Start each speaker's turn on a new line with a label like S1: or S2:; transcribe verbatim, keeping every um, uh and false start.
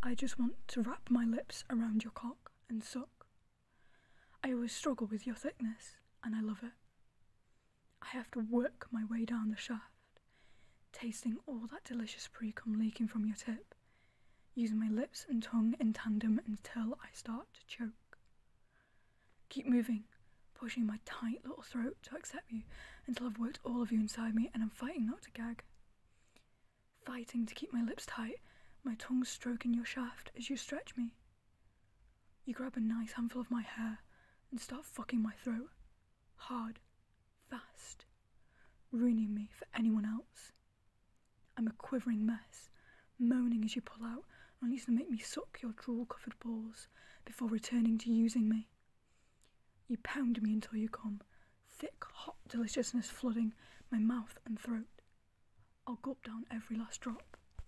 S1: I just want to wrap my lips around your cock and suck. I always struggle with your thickness, and I love it. I have to work my way down the shaft, tasting all that delicious pre-cum leaking from your tip, using my lips and tongue in tandem until I start to choke. Keep moving, pushing my tight little throat to accept you until I've worked all of you inside me and I'm fighting not to gag. Fighting to keep my lips tight, my tongue stroking your shaft as you stretch me. You grab a nice handful of my hair and start fucking my throat. Hard, fast, ruining me for anyone else. I'm a quivering mess, moaning as you pull out, only to make me suck your drool-covered balls before returning to using me. You pound me until you come, thick, hot deliciousness flooding my mouth and throat. I'll gulp down every last drop,